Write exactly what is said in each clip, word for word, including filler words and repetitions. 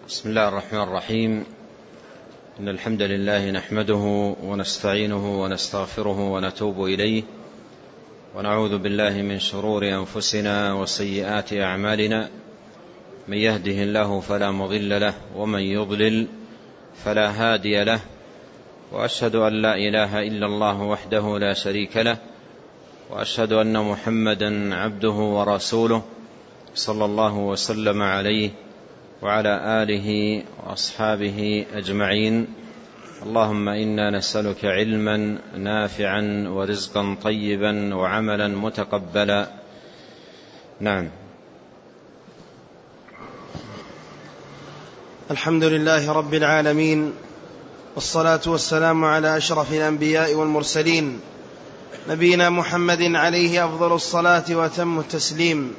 بسم الله الرحمن الرحيم. إن الحمد لله نحمده ونستعينه ونستغفره ونتوب إليه، ونعوذ بالله من شرور أنفسنا وسيئات أعمالنا. من يهده الله فلا مضل له، ومن يضلل فلا هادي له، وأشهد أن لا إله إلا الله وحده لا شريك له، وأشهد أن محمدا عبده ورسوله صلى الله وسلم عليه وعلى آله وأصحابه أجمعين. اللهم إنا نسألك علما نافعا ورزقا طيبا وعملا متقبلا. نعم. الحمد لله رب العالمين، والصلاة والسلام على أشرف الأنبياء والمرسلين، نبينا محمد عليه أفضل الصلاة وأتم التسليم.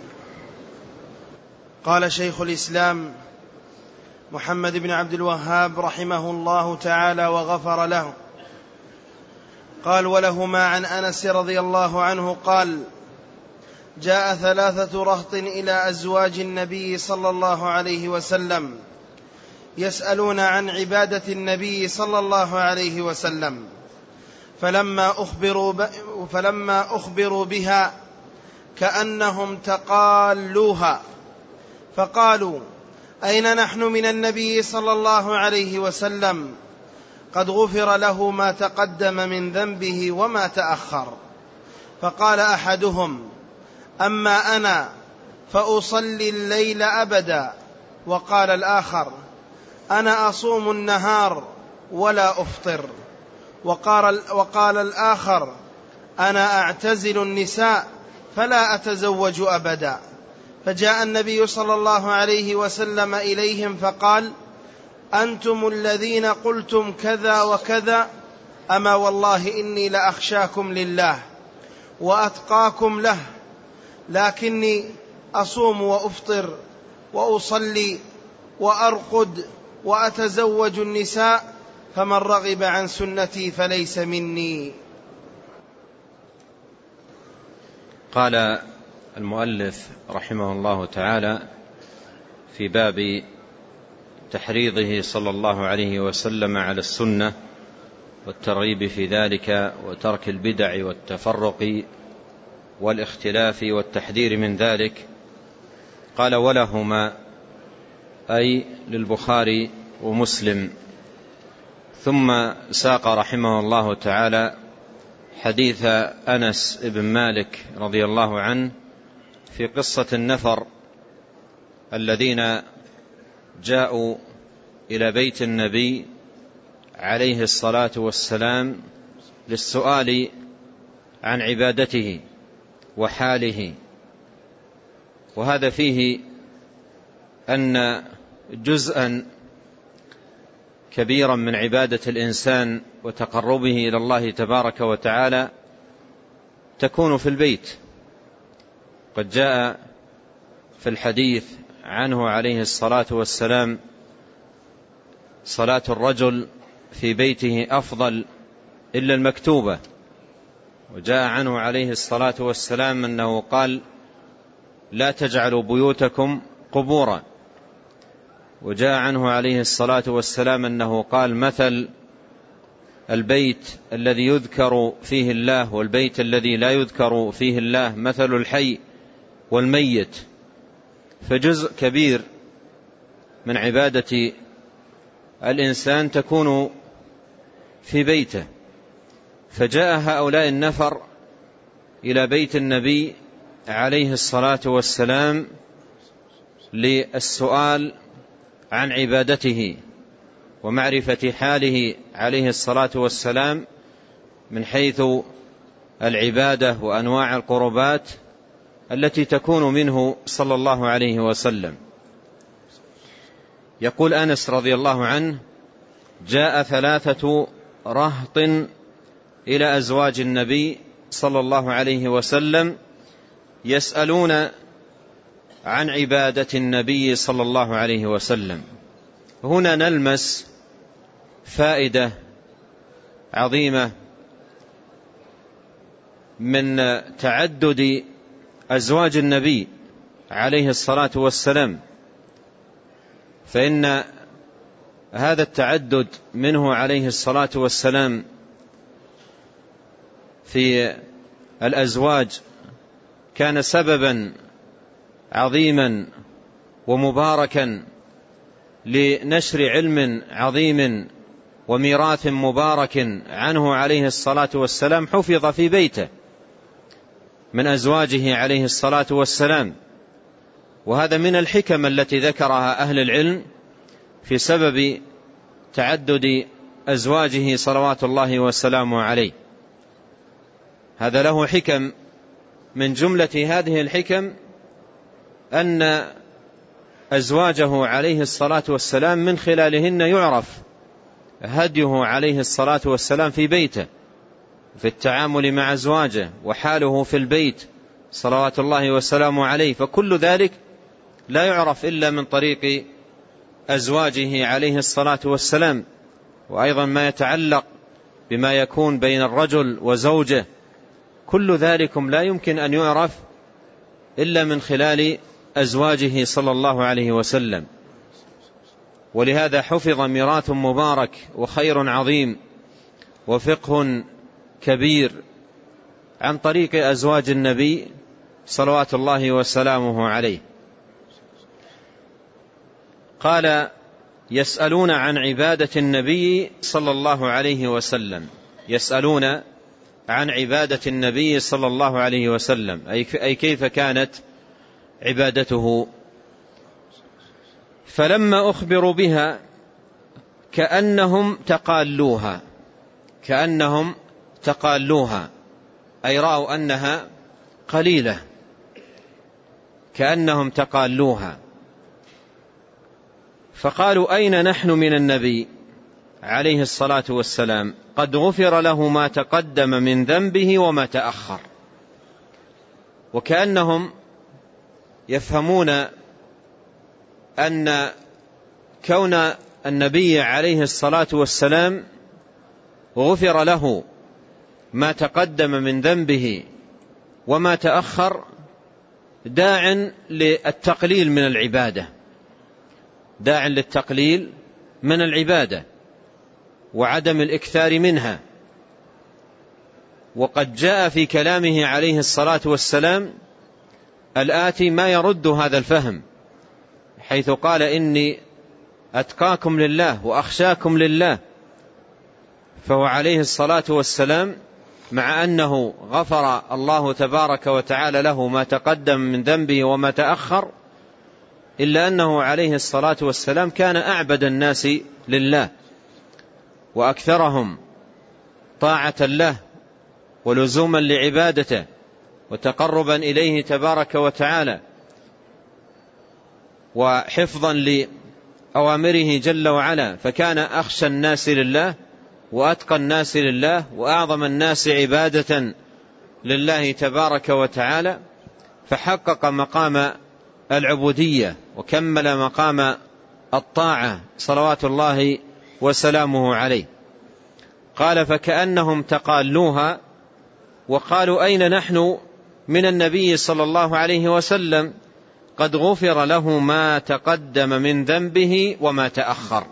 قال شيخ الإسلام محمد بن عبد الوهاب رحمه الله تعالى وغفر له، قال: ولهما عن أنس رضي الله عنه قال: جاء ثلاثة رهط إلى أزواج النبي صلى الله عليه وسلم يسألون عن عبادة النبي صلى الله عليه وسلم، فلما أخبروا, ب... فلما أخبروا بها كأنهم تقالوها، فقالوا: أين نحن من النبي صلى الله عليه وسلم؟ قد غفر له ما تقدم من ذنبه وما تأخر. فقال أحدهم: أما أنا فأصلي الليل أبدا. وقال الآخر: أنا أصوم النهار ولا أفطر. وقال, وقال الآخر: أنا أعتزل النساء فلا أتزوج أبدا. فجاء النبي صلى الله عليه وسلم إليهم فقال: أنتم الذين قلتم كذا وكذا، أما والله إني لأخشاكم لله وأتقاكم له، لكني أصوم وأفطر وأصلي وأرقد وأتزوج النساء، فمن رغب عن سنتي فليس مني. قال المؤلف رحمه الله تعالى في باب تحريضه صلى الله عليه وسلم على السنة والترغيب في ذلك وترك البدع والتفرق والاختلاف والتحذير من ذلك، قال: ولهما، أي للبخاري ومسلم. ثم ساق رحمه الله تعالى حديث أنس بن مالك رضي الله عنه في قصة النفر الذين جاءوا إلى بيت النبي عليه الصلاة والسلام للسؤال عن عبادته وحاله. وهذا فيه أن جزءا كبيرا من عبادة الإنسان وتقربه إلى الله تبارك وتعالى تكون في البيت. قد جاء في الحديث عنه عليه الصلاة والسلام: صلاة الرجل في بيته أفضل إلا المكتوبة. وجاء عنه عليه الصلاة والسلام أنه قال: لا تجعلوا بيوتكم قبورا. وجاء عنه عليه الصلاة والسلام أنه قال: مثل البيت الذي يذكر فيه الله والبيت الذي لا يذكر فيه الله مثل الحي والميت. فجزء كبير من عبادة الإنسان تكون في بيته. فجاء هؤلاء النفر إلى بيت النبي عليه الصلاة والسلام للسؤال عن عبادته ومعرفة حاله عليه الصلاة والسلام من حيث العبادة وأنواع القربات التي تكون منه صلى الله عليه وسلم. يقول أنس رضي الله عنه: جاء ثلاثة رهط إلى أزواج النبي صلى الله عليه وسلم يسألون عن عبادة النبي صلى الله عليه وسلم. هنا نلمس فائدة عظيمة من تعدد أزواج النبي عليه الصلاة والسلام، فإن هذا التعدد منه عليه الصلاة والسلام في الأزواج كان سببا عظيما ومباركا لنشر علم عظيم وميراث مبارك عنه عليه الصلاة والسلام حفظ في بيته من أزواجه عليه الصلاة والسلام. وهذا من الحكم التي ذكرها أهل العلم في سبب تعدد أزواجه صلوات الله وسلامه عليه. هذا له حكم، من جملة هذه الحكم أن أزواجه عليه الصلاة والسلام من خلالهن يعرف هديه عليه الصلاة والسلام في بيته في التعامل مع أزواجه وحاله في البيت صلوات الله وسلامه عليه، فكل ذلك لا يعرف إلا من طريق أزواجه عليه الصلاة والسلام. وأيضا ما يتعلق بما يكون بين الرجل وزوجه كل ذلكم لا يمكن أن يعرف إلا من خلال أزواجه صلى الله عليه وسلم. ولهذا حفظ ميراث مبارك وخير عظيم وفقه كبير عن طريق أزواج النبي صلوات الله وسلامه عليه. قال: يسألون عن عبادة النبي صلى الله عليه وسلم. يسألون عن عبادة النبي صلى الله عليه وسلم أي كيف كانت عبادته. فلما أخبروا بها كأنهم تقالوها كأنهم تقالوها أي رأوا أنها قليلة، كأنهم تقالوها. فقالوا: أين نحن من النبي عليه الصلاة والسلام؟ قد غفر له ما تقدم من ذنبه وما تأخر. وكأنهم يفهمون أن كون النبي عليه الصلاة والسلام غفر له ما تقدم من ذنبه وما تأخر داع للتقليل من العبادة داع للتقليل من العبادة وعدم الإكثار منها. وقد جاء في كلامه عليه الصلاة والسلام الآتي ما يرد هذا الفهم، حيث قال: إني أتقاكم لله وأخشاكم لله. فهو عليه الصلاة والسلام مع أنه غفر الله تبارك وتعالى له ما تقدم من ذنبه وما تأخر، إلا أنه عليه الصلاة والسلام كان أعبد الناس لله وأكثرهم طاعة له ولزوما لعبادته وتقربا إليه تبارك وتعالى وحفظا لأوامره جل وعلا، فكان أخشى الناس لله وأتقى الناس لله وأعظم الناس عبادة لله تبارك وتعالى، فحقق مقام العبودية وكمل مقام الطاعة صلوات الله وسلامه عليه. قال: فكأنهم تقالوها وقالوا: أين نحن من النبي صلى الله عليه وسلم؟ قد غفر له ما تقدم من ذنبه وما تأخر.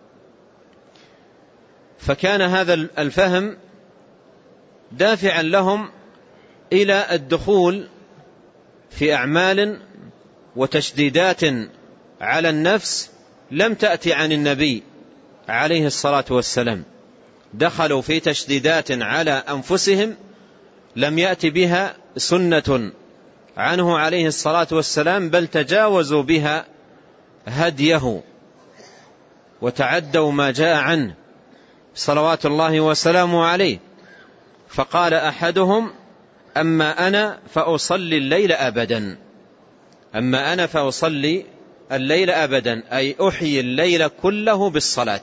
فكان هذا الفهم دافعا لهم إلى الدخول في أعمال وتشديدات على النفس لم تأتي عن النبي عليه الصلاة والسلام. دخلوا في تشديدات على أنفسهم لم يأتي بها سنة عنه عليه الصلاة والسلام، بل تجاوزوا بها هديه وتعدوا ما جاء عنه صلوات الله وسلامه عليه. فقال أحدهم: أما أنا فأصلي الليل أبدا أما أنا فأصلي الليل أبدا أي أحيي الليل كله بالصلاة.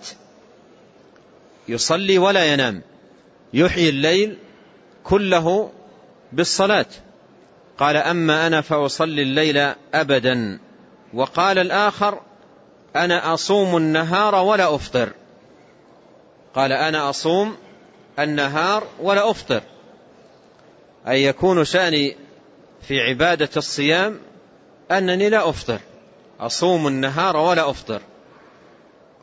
يصلي ولا ينام، يحيي الليل كله بالصلاة. قال: أما أنا فأصلي الليل أبدا. وقال الآخر: أنا أصوم النهار ولا أفطر. قال: أنا أصوم النهار ولا أفطر، أي يكون شأني في عبادة الصيام أنني لا أفطر، أصوم النهار ولا أفطر.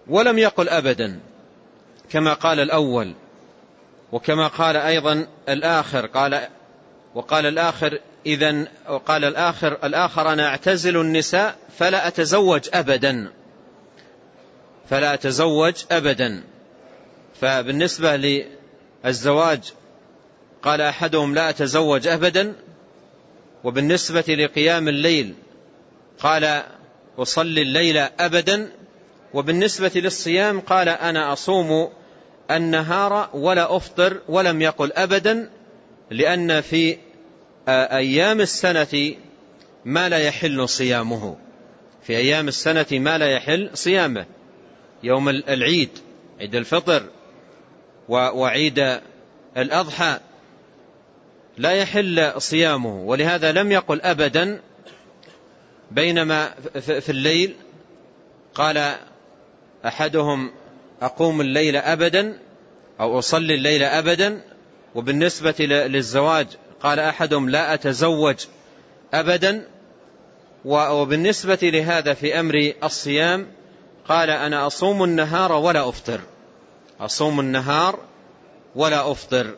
ولم يقل أبدا كما قال الأول، وكما قال أيضا الآخر، قال وقال الآخر إذن وقال الآخر الآخر أنا أعتزل النساء فلا أتزوج أبدا فلا أتزوج أبدا. فبالنسبة للزواج قال أحدهم لا أتزوج أبدا، وبالنسبة لقيام الليل قال أصلي الليل أبدا، وبالنسبة للصيام قال أنا أصوم النهار ولا أفطر، ولم يقل أبدا، لأن في أيام السنة ما لا يحل صيامه، في أيام السنة ما لا يحل صيامه، يوم العيد، عيد الفطر وعيد الأضحى لا يحل صيامه، ولهذا لم يقل أبدا. بينما في الليل قال أحدهم أقوم الليل أبدا أو أصلي الليل أبدا، وبالنسبة للزواج قال أحدهم لا أتزوج أبدا، وبالنسبة لهذا في أمر الصيام قال أنا أصوم النهار ولا أفطر، أصوم النهار ولا أفطر.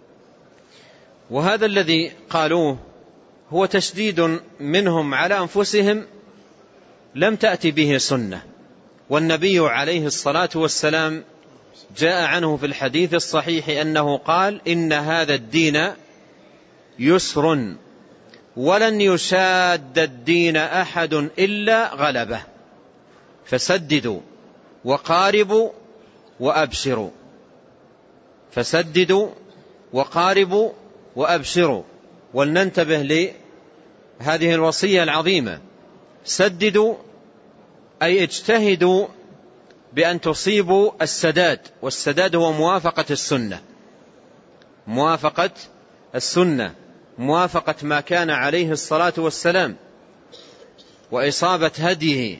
وهذا الذي قالوه هو تشديد منهم على أنفسهم لم تأتي به سنة، والنبي عليه الصلاة والسلام جاء عنه في الحديث الصحيح أنه قال إن هذا الدين يسر ولن يشاد الدين أحد إلا غلبه، فسددوا وقاربوا وأبشروا، فسددوا وقاربوا وأبشروا. ولننتبه لهذه الوصية العظيمة، سددوا أي اجتهدوا بأن تصيبوا السداد، والسداد هو موافقة السنة، موافقة السنة، موافقة ما كان عليه الصلاة والسلام وإصابة هديه.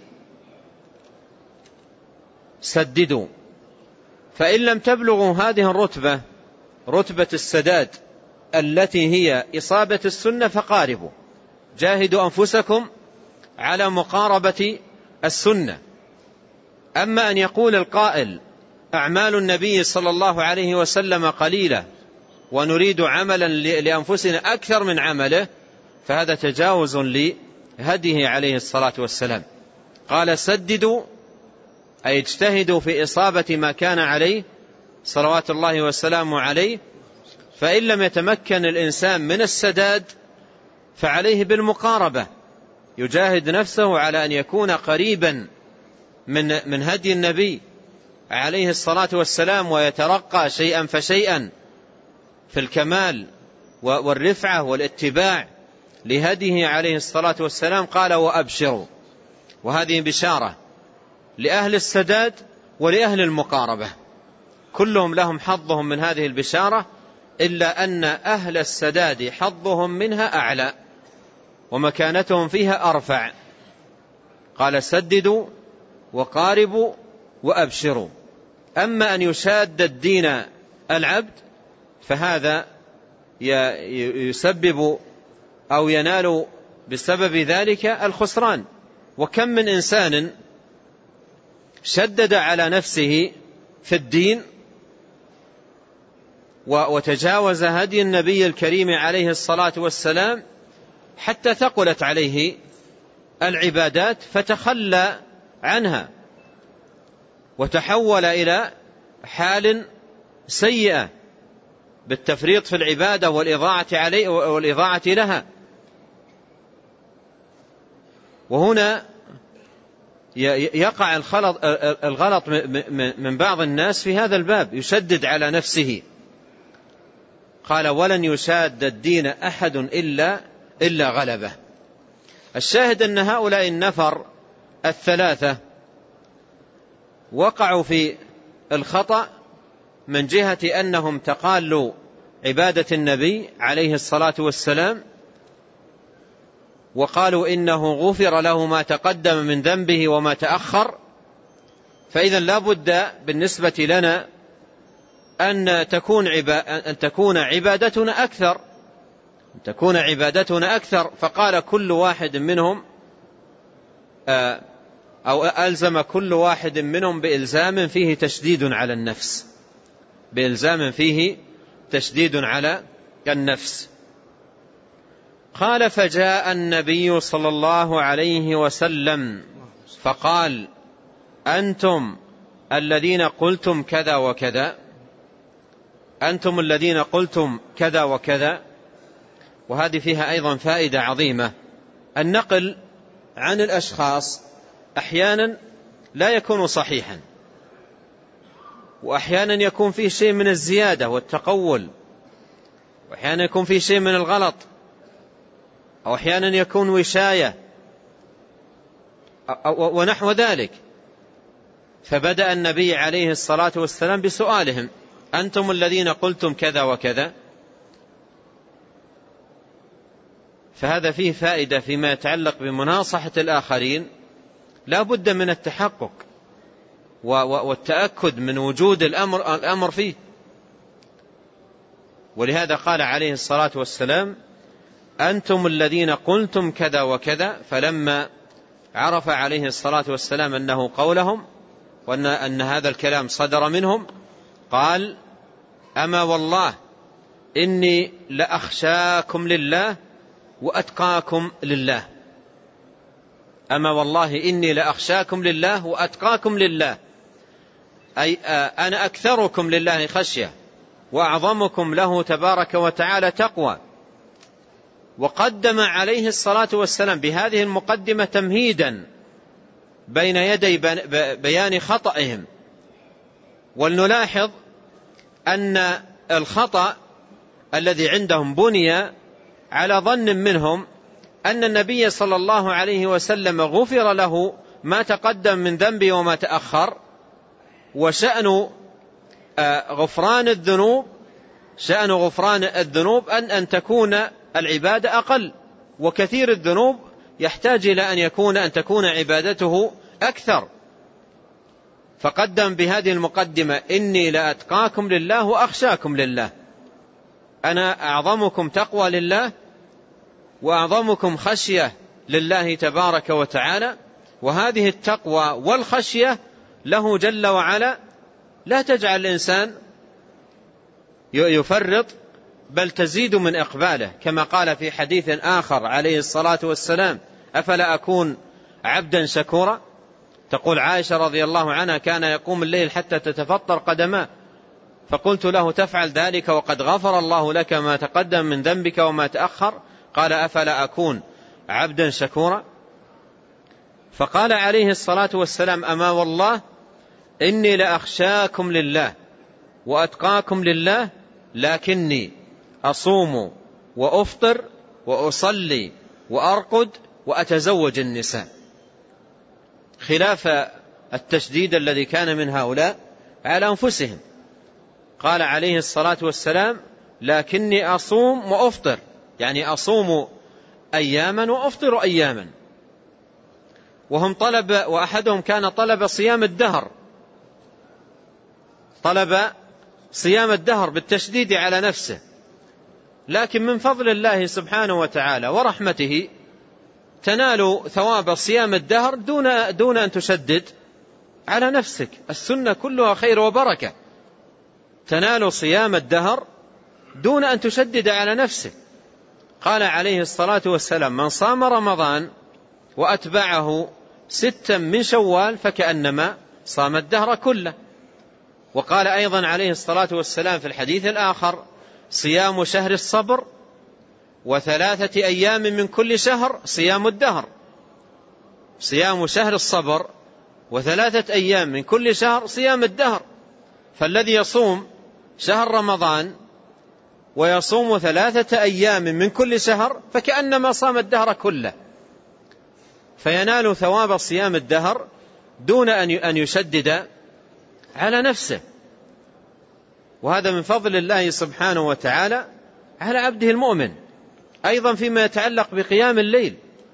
سددوا، فإن لم تبلغوا هذه الرتبة، رتبة السداد التي هي إصابة السنة، فقاربوا، جاهدوا أنفسكم على مقاربة السنة. أما أن يقول القائل أعمال النبي صلى الله عليه وسلم قليلة ونريد عملا لأنفسنا أكثر من عمله، فهذا تجاوز لهديه عليه الصلاة والسلام. قال سددوا أي اجتهدوا في إصابة ما كان عليه صلوات الله وسلامه عليه. فإن لم يتمكن الإنسان من السداد فعليه بالمقاربة، يجاهد نفسه على أن يكون قريبا من من هدي النبي عليه الصلاة والسلام، ويترقى شيئا فشيئا في الكمال والرفعة والاتباع لهديه عليه الصلاة والسلام. قال وأبشروا، وهذه بشارة لأهل السداد ولأهل المقاربة، كلهم لهم حظهم من هذه البشارة، إلا أن أهل السداد حظهم منها أعلى ومكانتهم فيها أرفع. قال سددوا وقاربوا وأبشروا. أما أن يشاد الدين العبد فهذا يسبب أو ينال بسبب ذلك الخسران. وكم من إنسان شدد على نفسه في الدين وتجاوز هدي النبي الكريم عليه الصلاة والسلام حتى ثقلت عليه العبادات فتخلى عنها وتحول إلى حال سيئة بالتفريط في العبادة والإضاعة عليه والإضاعة لها. وهنا يقع الغلط من بعض الناس في هذا الباب، يشدد على نفسه. قال ولن يشاد الدين أحد إلا إلا غلبه. الشاهد أن هؤلاء النفر الثلاثة وقعوا في الخطأ من جهة أنهم تقالوا عبادة النبي عليه الصلاة والسلام، وقالوا إنه غفر له ما تقدم من ذنبه وما تأخر. فإذا لا بد بالنسبة لنا أن تكون أن تكون عبادتنا أكثر أن تكون عبادتنا أكثر. فقال كل واحد منهم أو ألزم كل واحد منهم بإلزام فيه تشديد على النفس، بإلزام فيه تشديد على النفس. قال: فجاء النبي صلى الله عليه وسلم فقال: أنتم الذين قلتم كذا وكذا، أنتم الذين قلتم كذا وكذا. وهذه فيها أيضا فائدة عظيمة. النقل عن الأشخاص أحيانا لا يكون صحيحا، وأحيانا يكون فيه شيء من الزيادة والتقول، وأحيانا يكون فيه شيء من الغلط، أو أحيانا يكون وشاية ونحو ذلك. فبدأ النبي عليه الصلاة والسلام بسؤالهم: أنتم الذين قلتم كذا وكذا. فهذا فيه فائدة فيما يتعلق بمناصحة الآخرين، لا بد من التحقق والتأكد من وجود الأمر, الأمر فيه. ولهذا قال عليه الصلاة والسلام: أنتم الذين قلتم كذا وكذا. فلما عرف عليه الصلاة والسلام أنه قولهم وأن أن هذا الكلام صدر منهم، قال: أما والله إني لأخشاكم لله وأتقاكم لله. أما والله إني لأخشاكم لله وأتقاكم لله، أي أنا أكثركم لله خشية وأعظمكم له تبارك وتعالى تقوى. وقدم عليه الصلاة والسلام بهذه المقدمة تمهيدا بين يدي بيان خطئهم. ولنلاحظ أن الخطأ الذي عندهم بني على ظن منهم أن النبي صلى الله عليه وسلم غفر له ما تقدم من ذنبه وما تأخر، وشأن غفران الذنوب شأن غفران الذنوب أن أن تكون العبادة أقل، وكثير الذنوب يحتاج إلى أن يكون أن تكون عبادته أكثر. فقدم بهذه المقدمة: إني لأتقاكم لله وأخشاكم لله، أنا أعظمكم تقوى لله وأعظمكم خشية لله تبارك وتعالى. وهذه التقوى والخشية له جل وعلا لا تجعل الإنسان يفرط، بل تزيد من إقباله، كما قال في حديث آخر عليه الصلاة والسلام: أفلا أكون عبدا شكورا؟ تقول عائشة رضي الله عنها: كان يقوم الليل حتى تتفطر قدماه، فقلت له: تفعل ذلك وقد غفر الله لك ما تقدم من ذنبك وما تأخر؟ قال: أفلا أكون عبدا شكورا؟ فقال عليه الصلاة والسلام: أما والله إني لأخشاكم لله وأتقاكم لله، لكني أصوم وأفطر وأصلي وأرقد وأتزوج النساء، خلاف التشديد الذي كان من هؤلاء على أنفسهم. قال عليه الصلاة والسلام: لكني أصوم وأفطر، يعني أصوم أياما وأفطر أياما. وهم طلب، وأحدهم كان طلب صيام الدهر، طلب صيام الدهر بالتشديد على نفسه، لكن من فضل الله سبحانه وتعالى ورحمته تنال ثواب صيام الدهر دون دون أن تشدد على نفسك. السنة كلها خير وبركة، تنال صيام الدهر دون أن تشدد على نفسك. قال عليه الصلاة والسلام: من صام رمضان وأتبعه ستا من شوال فكأنما صام الدهر كله. وقال أيضا عليه الصلاة والسلام في الحديث الآخر: صيام شهر الصبر وثلاثة أيام من كل شهر صيام الدهر. صيام شهر الصبر وثلاثة أيام من كل شهر صيام الدهر. فالذي يصوم شهر رمضان ويصوم ثلاثة أيام من كل شهر فكأنما صام الدهر كله، فينال ثواب صيام الدهر دون أن يشدد على نفسه. وهذا من فضل الله سبحانه وتعالى على عبده المؤمن. أيضا فيما يتعلق بقيام الليل،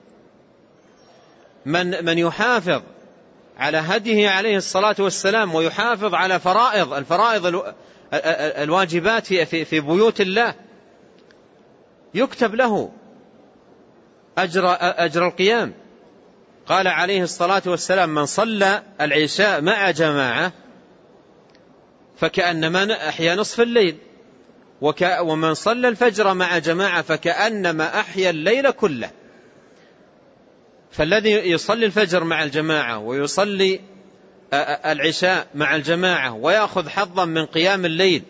من من يحافظ على هديه عليه الصلاة والسلام ويحافظ على فرائض الفرائض الواجبات في في بيوت الله، يكتب له أجر أجر القيام، قال عليه الصلاة والسلام: من صلى العشاء مع جماعة فكأنما أحيا نصف الليل، ومن صلى الفجر مع جماعة فكأنما أحيا الليل كله. فالذي يصلي الفجر مع الجماعة ويصلي العشاء مع الجماعة ويأخذ حظا من قيام الليل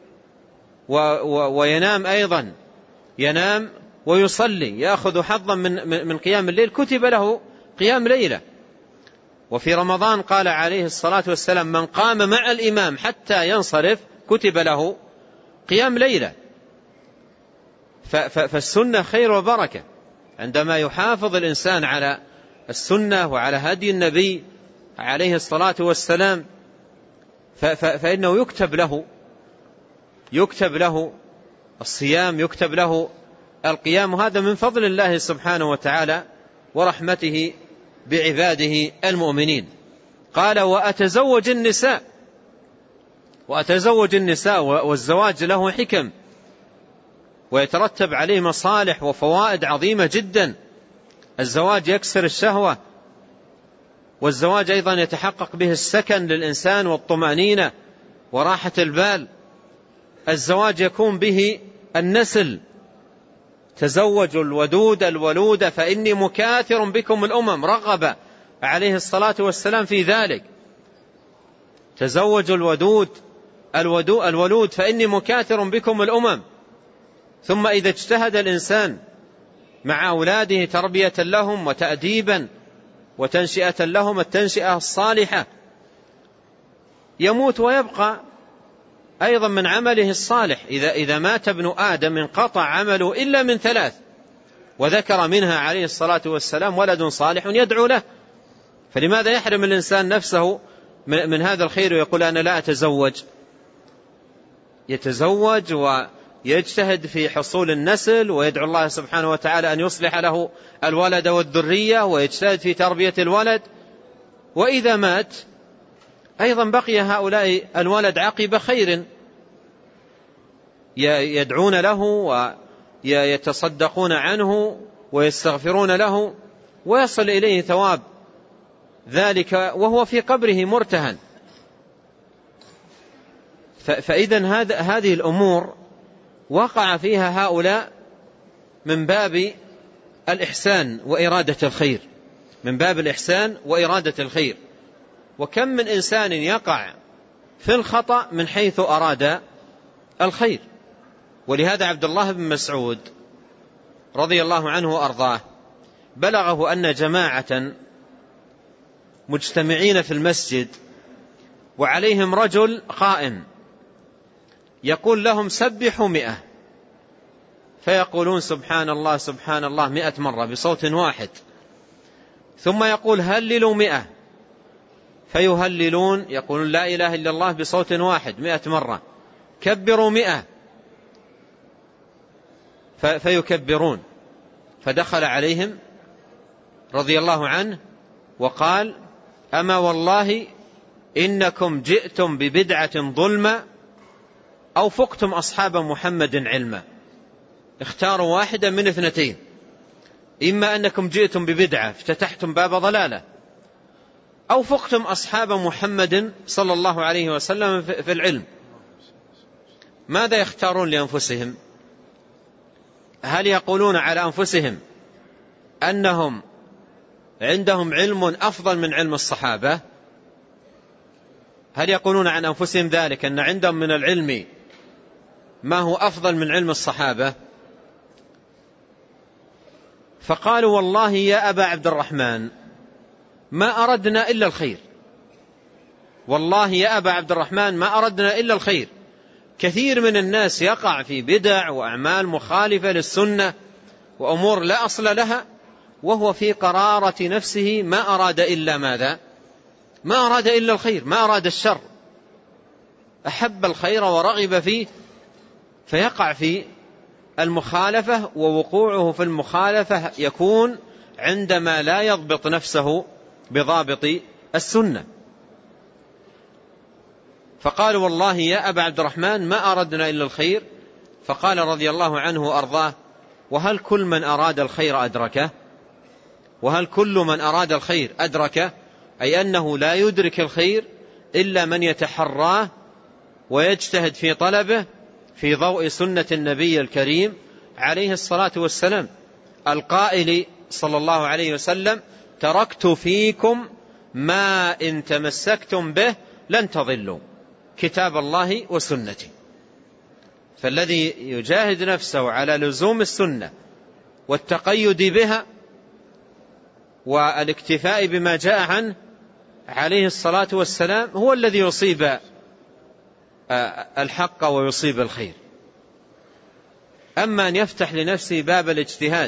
وينام أيضا، ينام ويصلي يأخذ حظا من من قيام الليل، كتب له قيام ليلة. وفي رمضان قال عليه الصلاة والسلام: من قام مع الإمام حتى ينصرف كتب له قيام ليلة. فالسنة خير وبركة، عندما يحافظ الإنسان على السنة وعلى هدي النبي عليه الصلاة والسلام فإنه يكتب له يكتب له الصيام، يكتب له القيام، وهذا من فضل الله سبحانه وتعالى ورحمته بعباده المؤمنين. قال: وأتزوج النساء وأتزوج النساء والزواج له حكم ويترتب عليه مصالح وفوائد عظيمة جدا. الزواج يكسر الشهوة، والزواج أيضا يتحقق به السكن للإنسان والطمأنينة وراحة البال. الزواج يكون به النسل: تزوجوا الودود الولود فإني مكاثر بكم الأمم. رغب عليه الصلاة والسلام في ذلك: تزوجوا الودود الولود فإني مكاثر بكم الأمم. ثم إذا اجتهد الإنسان مع أولاده تربية لهم وتأديبا وتنشئة لهم التنشئة الصالحة، يموت ويبقى أيضا من عمله الصالح. إذا, إذا مات ابن آدم انقطع عمله إلا من ثلاث، وذكر منها عليه الصلاة والسلام: ولد صالح يدعو له. فلماذا يحرم الإنسان نفسه من هذا الخير ويقول: أنا لا أتزوج؟ يتزوج ويجتهد في حصول النسل ويدعو الله سبحانه وتعالى أن يصلح له الولد والذرية، ويجتهد في تربية الولد. وإذا مات أيضا بقي هؤلاء الولد عقب خير، يدعون له ويتصدقون عنه ويستغفرون له، ويصل إليه ثواب ذلك وهو في قبره مرتهن. فإذن هذه الأمور وقع فيها هؤلاء من باب الإحسان وإرادة الخير، من باب الإحسان وإرادة الخير. وكم من إنسان يقع في الخطأ من حيث أراد الخير. ولهذا عبد الله بن مسعود رضي الله عنه وأرضاه بلغه أن جماعة مجتمعين في المسجد وعليهم رجل قائم يقول لهم: سبحوا مئة، فيقولون: سبحان الله سبحان الله مئة مرة بصوت واحد. ثم يقول: هللوا مئة، فيهللون يقولون: لا إله إلا الله بصوت واحد مئة مرة. كبروا مئة، فيكبرون. فدخل عليهم رضي الله عنه وقال: أما والله إنكم جئتم ببدعة ظلمة أو فقتم أصحاب محمد علما. اختاروا واحدة من اثنتين: إما أنكم جئتم ببدعة افتتحتم باب ضلالة، أو فقتم أصحاب محمد صلى الله عليه وسلم في العلم. ماذا يختارون لأنفسهم؟ هل يقولون على أنفسهم أنهم عندهم علم أفضل من علم الصحابة؟ هل يقولون عن أنفسهم ذلك أن عندهم من العلم ما هو أفضل من علم الصحابة؟ فقالوا: والله يا أبا عبد الرحمن ما أردنا إلا الخير، والله يا أبا عبد الرحمن ما أردنا إلا الخير. كثير من الناس يقع في بدع وأعمال مخالفة للسنة وأمور لا أصل لها، وهو في قرارة نفسه ما أراد إلا ماذا؟ ما أراد إلا الخير، ما أراد الشر، أحب الخير ورغب فيه، فيقع في المخالفة. ووقوعه في المخالفة يكون عندما لا يضبط نفسه بضابط السنة. فقالوا: والله يا أبا عبد الرحمن ما أردنا إلا الخير. فقال رضي الله عنه وأرضاه: وهل كل من أراد الخير أدركه؟ وهل كل من أراد الخير أدركه؟ أي أنه لا يدرك الخير إلا من يتحراه ويجتهد في طلبه في ضوء سنة النبي الكريم عليه الصلاة والسلام، القائل صلى الله عليه وسلم: تركت فيكم ما إن تمسكتم به لن تضلوا، كتاب الله وسنتي. فالذي يجاهد نفسه على لزوم السنة والتقيد بها والاكتفاء بما جاء عنه عليه الصلاة والسلام هو الذي يصيب الحق ويصيب الخير. أما أن يفتح لنفسه باب الاجتهاد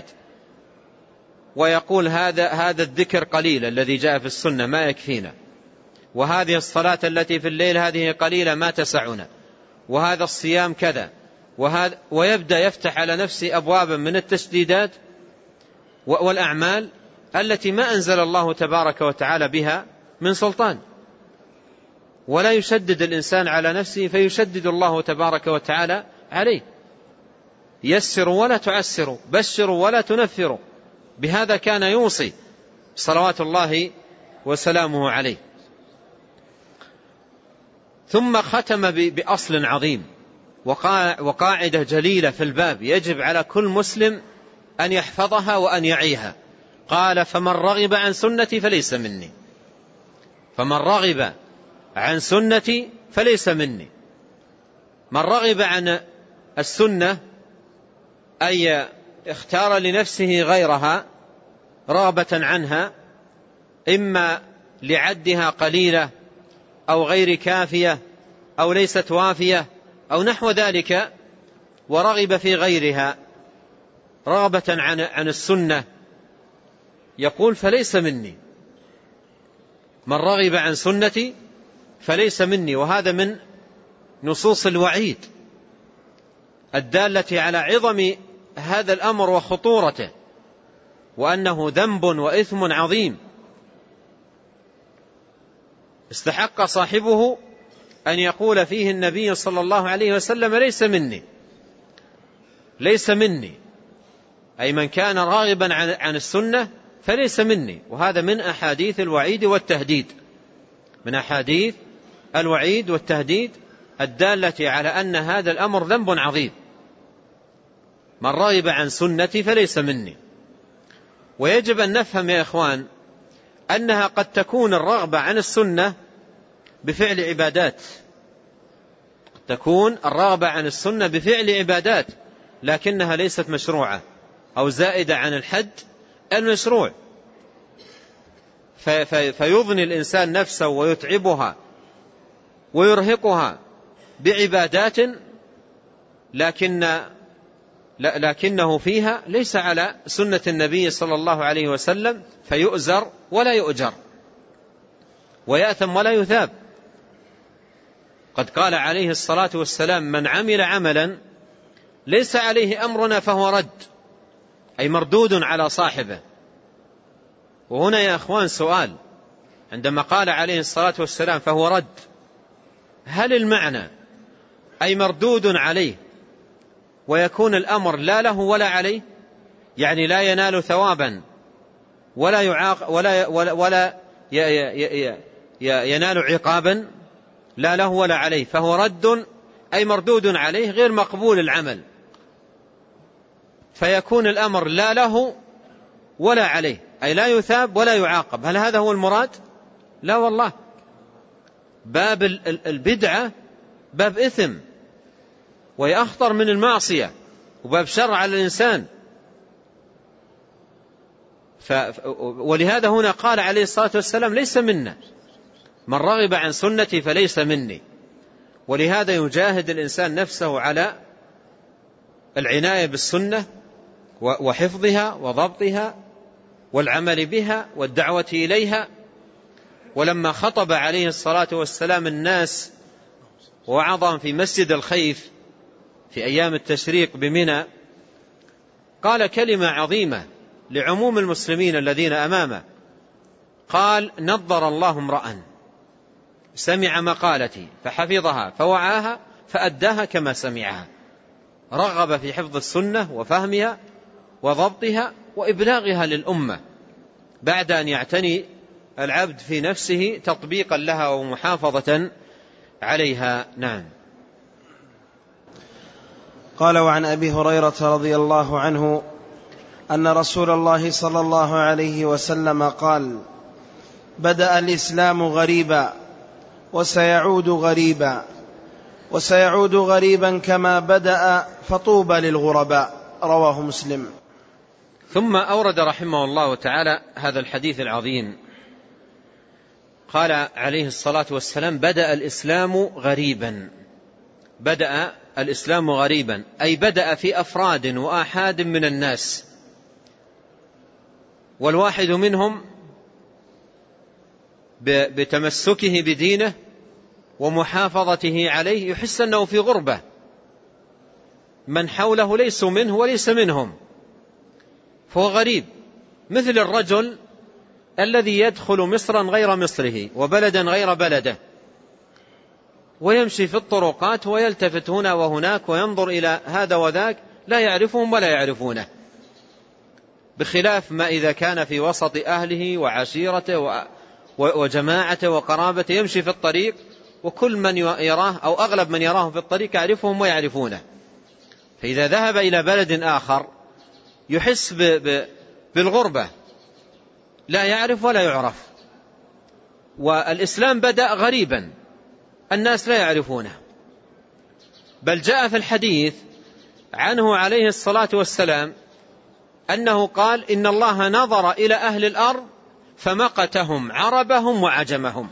ويقول هذا هذا الذكر قليل الذي جاء في السنة ما يكفينا، وهذه الصلاة التي في الليل هذه قليلة ما تسعنا، وهذا الصيام كذا، وهذا ويبدأ يفتح على نفسه أبوابا من التشديدات والأعمال التي ما أنزل الله تبارك وتعالى بها من سلطان. ولا يشدد الإنسان على نفسه فيشدد الله تبارك وتعالى عليه. يسروا ولا تعسروا، بشروا ولا تنفروا، بهذا كان يوصي صلوات الله وسلامه عليه. ثم ختم بأصل عظيم وقاعدة جليلة في الباب يجب على كل مسلم أن يحفظها وأن يعيها. قال: فمن رغب عن سنتي فليس مني. فمن رغب عن سنتي فليس مني. من رغب عن السنة أي اختار لنفسه غيرها رغبة عنها، إما لعدها قليلة أو غير كافية أو ليست وافية أو نحو ذلك، ورغب في غيرها رغبة عن عن السنة، يقول: فليس مني. من رغب عن سنتي فليس مني. وهذا من نصوص الوعيد الدالة على عظم هذا الأمر وخطورته، وأنه ذنب وإثم عظيم استحق صاحبه أن يقول فيه النبي صلى الله عليه وسلم: ليس مني. ليس مني أي من كان راغبا عن السنة فليس مني. وهذا من أحاديث الوعيد والتهديد، من أحاديث الوعيد والتهديد الدالة على أن هذا الأمر ذنب عظيم. من رغب عن سنتي فليس مني. ويجب أن نفهم يا إخوان أنها قد تكون الرغبة عن السنة بفعل عبادات، تكون الرغبة عن السنة بفعل عبادات لكنها ليست مشروعة أو زائدة عن الحد المشروع، فيضني الإنسان نفسه ويتعبها ويرهقها بعبادات لكن لكنه فيها ليس على سنة النبي صلى الله عليه وسلم، فيؤزر ولا يؤجر ويأثم ولا يثاب. قد قال عليه الصلاة والسلام: من عمل عملا ليس عليه أمرنا فهو رد، أي مردود على صاحبه. وهنا يا أخوان سؤال، عندما قال عليه الصلاة والسلام فهو رد، هل المعنى أي مردود عليه ويكون الأمر لا له ولا عليه، يعني لا ينال ثوابا ولا يعاق ولا ولا, ولا ينال عقابا، لا له ولا عليه، فهو رد أي مردود عليه غير مقبول العمل، فيكون الأمر لا له ولا عليه، أي لا يثاب ولا يعاقب. هل هذا هو المراد؟ لا والله. باب البدعة باب إثم وهي أخطر من المعصية، وباب شر على الإنسان. ف... ولهذا هنا قال عليه الصلاة والسلام: ليس منا. من رغب عن سنتي فليس مني. ولهذا يجاهد الإنسان نفسه على العناية بالسنة وحفظها وضبطها والعمل بها والدعوة إليها. ولما خطب عليه الصلاة والسلام الناس ووعظهم في مسجد الخيف في أيام التشريق بمنى، قال كلمة عظيمة لعموم المسلمين الذين أمامه، قال: نضر الله امرأ سمع مقالتي فحفظها فوعاها فأداها كما سمعها، رغب في حفظ السنة وفهمها وضبطها وإبلاغها للأمة، بعد أن يعتني العبد في نفسه تطبيقا لها ومحافظة عليها. نعم. قال: وعن أبي هريرة رضي الله عنه أن رسول الله صلى الله عليه وسلم قال: بدأ الإسلام غريبا وسيعود غريبا وسيعود غريبا كما بدأ فطوبى للغرباء. رواه مسلم. ثم أورد رحمه الله تعالى هذا الحديث العظيم. قال عليه الصلاة والسلام: بدأ الإسلام غريبا. بدأ الإسلام غريبا أي بدأ في أفراد وآحاد من الناس، والواحد منهم بتمسكه بدينه ومحافظته عليه يحس أنه في غربة، من حوله ليسوا منه وليس منهم، فهو غريب، مثل الرجل الذي يدخل مصرا غير مصره وبلدا غير بلده، ويمشي في الطرقات ويلتفت هنا وهناك وينظر إلى هذا وذاك، لا يعرفهم ولا يعرفونه، بخلاف ما إذا كان في وسط أهله وعشيرته وجماعته وقرابته، يمشي في الطريق وكل من يراه أو أغلب من يراه في الطريق يعرفهم ويعرفونه. فإذا ذهب إلى بلد آخر يحس بالغربة، لا يعرف ولا يعرف. والإسلام بدأ غريبا، الناس لا يعرفونه، بل جاء في الحديث عنه عليه الصلاة والسلام أنه قال: إن الله نظر إلى أهل الأرض فمقتهم عربهم وعجمهم،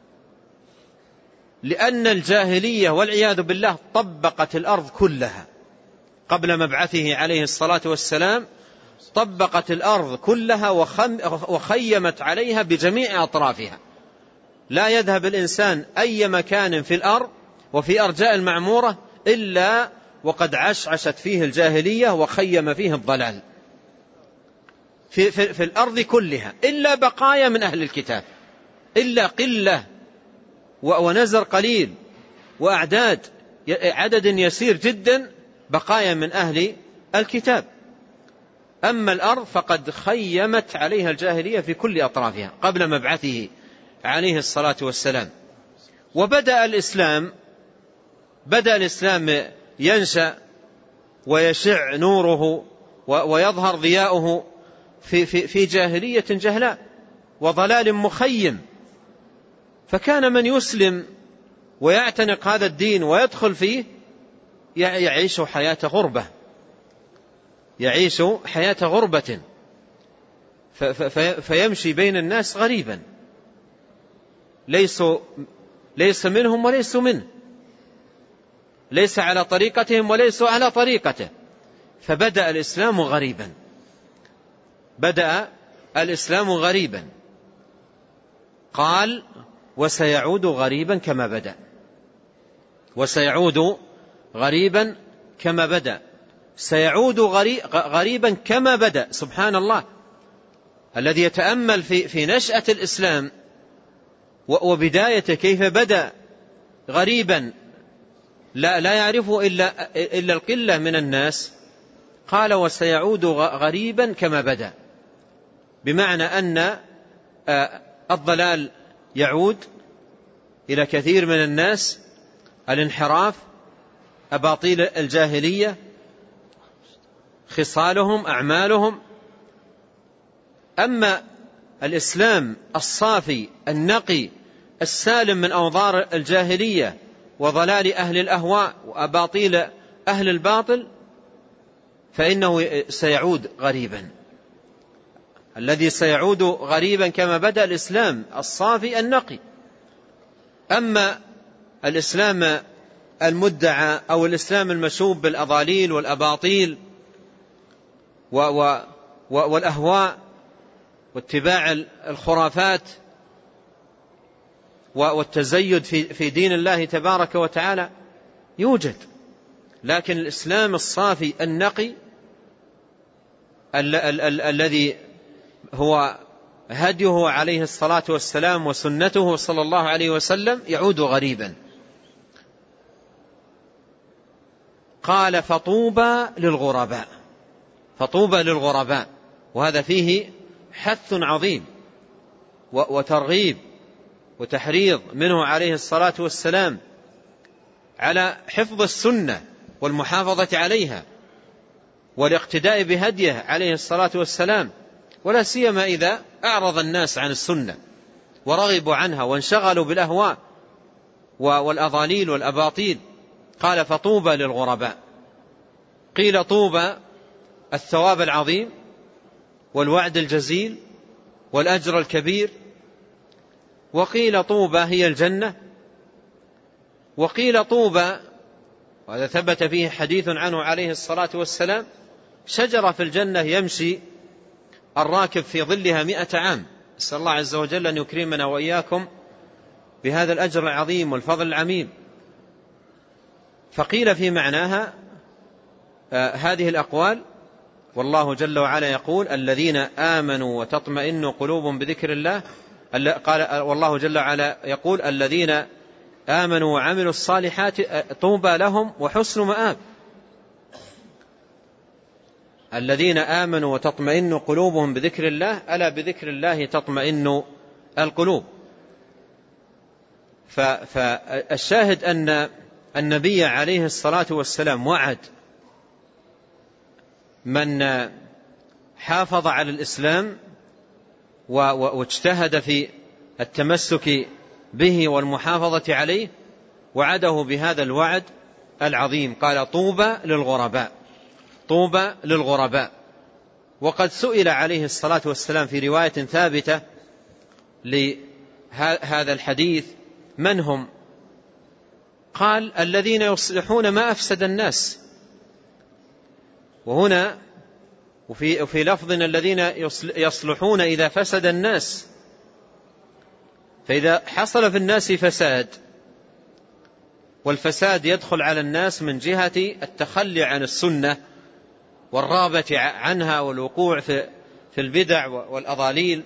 لأن الجاهلية والعياذ بالله طبقت الأرض كلها قبل مبعثه عليه الصلاة والسلام، طبقت الأرض كلها وخيمت عليها بجميع أطرافها. لا يذهب الإنسان أي مكان في الأرض وفي أرجاء المعمورة إلا وقد عشعشت فيه الجاهلية وخيم فيه الضلال في, في, في الأرض كلها، إلا بقايا من أهل الكتاب، إلا قلة ونزر قليل وأعداد عدد يسير جدا بقايا من أهل الكتاب. أما الأرض فقد خيمت عليها الجاهلية في كل أطرافها قبل مبعثه عليه الصلاة والسلام. وبدأ الإسلام بدأ الإسلام ينشأ ويشع نوره ويظهر ضياؤه في, في, في جاهلية جهلاء وضلال مخيم، فكان من يسلم ويعتنق هذا الدين ويدخل فيه يعيش حياة غربة، يعيش حياة غربة فيمشي بين الناس غريبا، ليس ليس منهم وليس منه، ليس على طريقتهم وليسوا على طريقته. فبدأ الإسلام غريبا، بدأ الإسلام غريبا. قال: وسيعود غريبا كما بدأ. وسيعود غريبا كما بدأ، سيعود غريبا كما بدأ. سبحان الله، الذي يتأمل في, في نشأة الإسلام وبدايته كيف بدأ غريبا لا, لا يعرفه إلا, إلا القلة من الناس، قال: وسيعود غريبا كما بدأ، بمعنى أن الضلال يعود إلى كثير من الناس، الانحراف، أباطيل الجاهلية، خصالهم، أعمالهم. أما الإسلام الصافي النقي السالم من أوضار الجاهلية وضلال أهل الأهواء وأباطيل أهل الباطل فإنه سيعود غريبا. الذي سيعود غريبا كما بدأ الإسلام الصافي النقي. أما الإسلام المدعى أو الإسلام المشوب بالأضاليل والأباطيل والأهواء واتباع الخرافات والتزيد في دين الله تبارك وتعالى يوجد، لكن الإسلام الصافي النقي الذي هو هديه عليه الصلاة والسلام وسنته صلى الله عليه وسلم يعود غريبا. قال: فطوبى للغرباء. فطوبى للغرباء، وهذا فيه حث عظيم وترغيب وتحريض منه عليه الصلاة والسلام على حفظ السنة والمحافظة عليها والاقتداء بهديه عليه الصلاة والسلام، ولا سيما إذا أعرض الناس عن السنة ورغبوا عنها وانشغلوا بالأهواء والأضاليل والأباطيل. قال فطوبى للغرباء. قيل طوبى الثواب العظيم والوعد الجزيل والأجر الكبير، وقيل طوبى هي الجنة، وقيل طوبى، وهذا ثبت فيه حديث عنه عليه الصلاة والسلام، شجرة في الجنة يمشي الراكب في ظلها مئة عام. نسأل الله عز وجل أن يكرمنا وإياكم بهذا الأجر العظيم والفضل العميم. فقيل في معناها آه هذه الأقوال، والله جل وعلا يقول الذين آمنوا وتطمئن قلوبهم بذكر الله، قال والله جل وعلا يقول الذين آمنوا وعملوا الصالحات طوبى لهم وحسن مآب. الذين آمنوا وتطمئن قلوبهم بذكر الله، ألا بذكر الله تطمئن القلوب. فالشاهد أن النبي عليه الصلاة والسلام وعد من حافظ على الإسلام واجتهد في التمسك به والمحافظة عليه، وعده بهذا الوعد العظيم. قال طوبى للغرباء، طوبى للغرباء. وقد سئل عليه الصلاة والسلام في رواية ثابتة لهذا الحديث من هم؟ قال الذين يصلحون ما أفسد الناس. وهنا وفي وفي لفظ الذين يصلحون إذا فسد الناس. فإذا حصل في الناس فساد، والفساد يدخل على الناس من جهة التخلي عن السنة والرغبة عنها والوقوع في في البدع والأضاليل،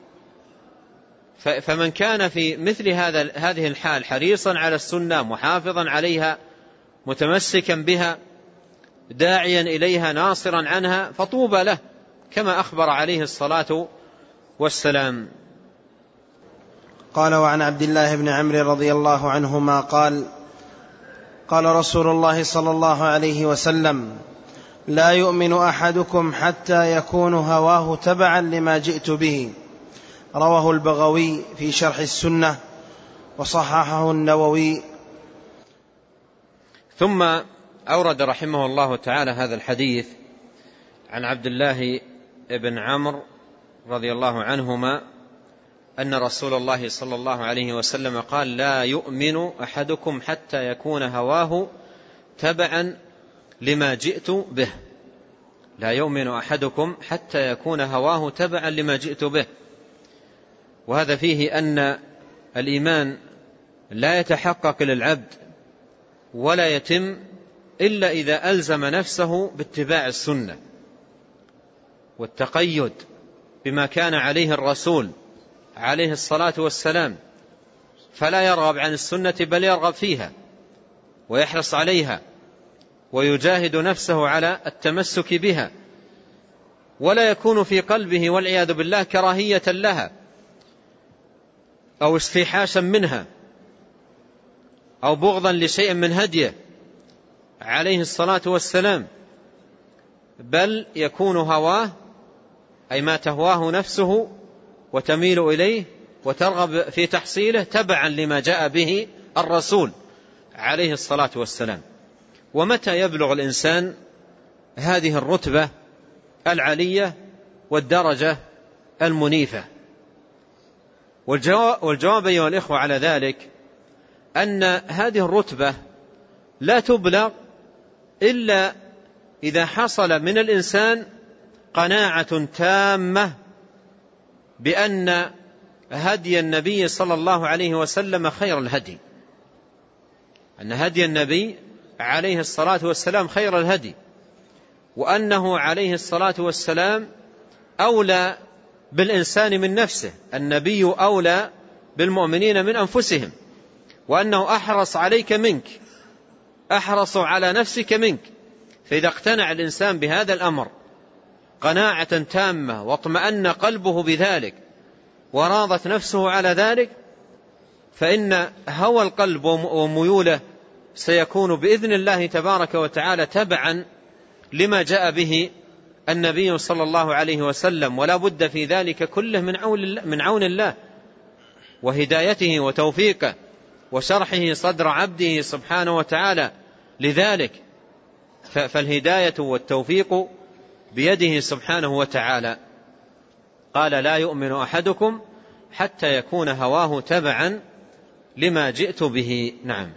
فمن كان في مثل هذا هذه الحال حريصا على السنة محافظا عليها متمسكا بها داعيا إليها ناصرا عنها فطوبى له، كما أخبر عليه الصلاة والسلام. قال وعن عبد الله بن عمرو رضي الله عنهما قال قال رسول الله صلى الله عليه وسلم لا يؤمن أحدكم حتى يكون هواه تبعا لما جئت به. رواه البغوي في شرح السنة وصححه النووي. ثم أورد رحمه الله تعالى هذا الحديث عن عبد الله بن عمرو رضي الله عنهما أن رسول الله صلى الله عليه وسلم قال لا يؤمن أحدكم حتى يكون هواه تبعا لما جئت به. لا يؤمن أحدكم حتى يكون هواه تبعا لما جئت به. وهذا فيه أن الإيمان لا يتحقق للعبد ولا يتم إلا إذا ألزم نفسه باتباع السنة والتقيد بما كان عليه الرسول عليه الصلاة والسلام، فلا يرغب عن السنة بل يرغب فيها ويحرص عليها ويجاهد نفسه على التمسك بها، ولا يكون في قلبه والعياذ بالله كراهية لها أو استيحاشا منها أو بغضا لشيء من هديه عليه الصلاة والسلام، بل يكون هواه أي ما تهواه نفسه وتميل إليه وترغب في تحصيله تبعا لما جاء به الرسول عليه الصلاة والسلام. ومتى يبلغ الإنسان هذه الرتبة العالية والدرجة المنيفة؟ والجواب أيها الإخوة على ذلك أن هذه الرتبة لا تبلغ إلا إذا حصل من الإنسان قناعة تامة بأن هدي النبي صلى الله عليه وسلم خير الهدي، أن هدي النبي عليه الصلاة والسلام خير الهدي، وأنه عليه الصلاة والسلام أولى بالإنسان من نفسه، النبي أولى بالمؤمنين من أنفسهم، وأنه أحرص عليك منك، أحرص على نفسك منك. فإذا اقتنع الإنسان بهذا الأمر قناعة تامة واطمأن قلبه بذلك وراضت نفسه على ذلك، فإن هوى القلب وميوله سيكون بإذن الله تبارك وتعالى تبعا لما جاء به النبي صلى الله عليه وسلم. ولا بد في ذلك كله من عون الله وهدايته وتوفيقه وشرحه صدر عبده سبحانه وتعالى لذلك، فالهداية والتوفيق بيده سبحانه وتعالى. قال لا يؤمن أحدكم حتى يكون هواه تبعا لما جئت به. نعم.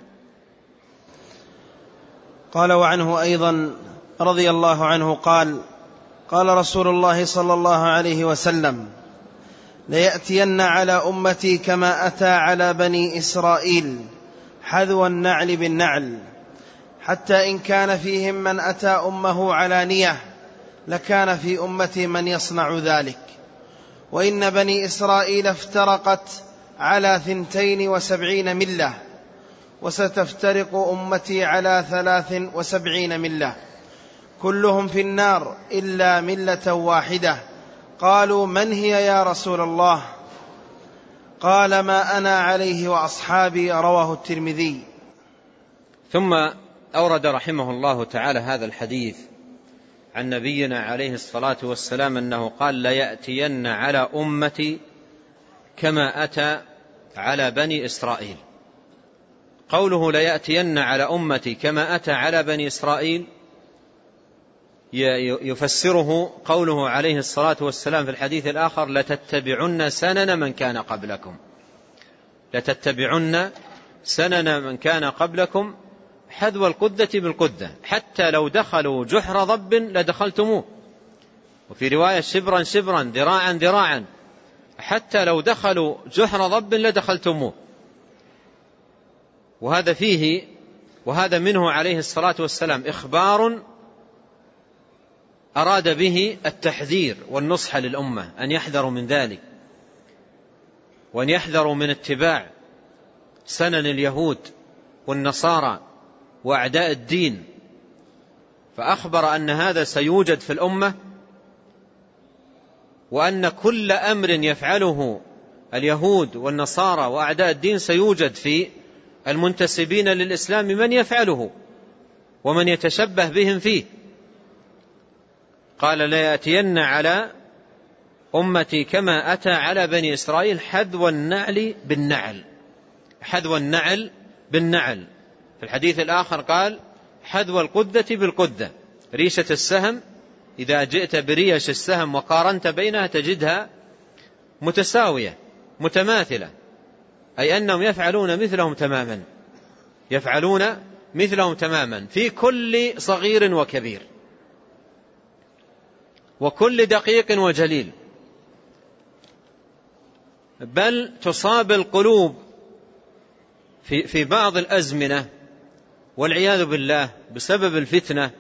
قال وعنه أيضا رضي الله عنه قال قال رسول الله صلى الله عليه وسلم ليأتين على أمتي كما أتى على بني إسرائيل حذو النعل بالنعل، حتى إن كان فيهم من أتى أمه علانية لكان في أمتي من يصنع ذلك. وإن بني إسرائيل افترقت على ثنتين وسبعين ملة، وستفترق أمتي على ثلاث وسبعين ملة، كلهم في النار إلا ملة واحدة. قالوا من هي يا رسول الله؟ قال ما أنا عليه وأصحابي، رواه الترمذي. ثم أورد رحمه الله تعالى هذا الحديث عن نبينا عليه الصلاة والسلام أنه قال ليأتين على أمتي كما أتى على بني إسرائيل. قوله ليأتين على أمتي كما أتى على بني إسرائيل يفسره قوله عليه الصلاة والسلام في الحديث الآخر لتتبعن سنن من كان قبلكم، لتتبعن سنن من كان قبلكم حذو القدة بالقدة، حتى لو دخلوا جحر ضب لدخلتموه، وفي رواية شبرا شبرا ذراعا ذراعا، حتى لو دخلوا جحر ضب لدخلتموه. وهذا فيه وهذا منه عليه الصلاة والسلام إخبار أراد به التحذير والنصح للأمة أن يحذروا من ذلك، وأن يحذروا من اتباع سنن اليهود والنصارى وأعداء الدين. فأخبر أن هذا سيوجد في الأمة، وأن كل أمر يفعله اليهود والنصارى وأعداء الدين سيوجد في المنتسبين للإسلام من يفعله ومن يتشبه بهم فيه. قال ليأتين على أمتي كما أتى على بني إسرائيل حذو النعل بالنعل، حذو النعل بالنعل. في الحديث الآخر قال حذو القدة بالقدة، ريشة السهم إذا جئت بريش السهم وقارنت بينها تجدها متساوية متماثلة، أي أنهم يفعلون مثلهم تماما، يفعلون مثلهم تماما في كل صغير وكبير وكل دقيق وجليل. بل تصاب القلوب في في بعض الأزمنة والعياذ بالله بسبب الفتنة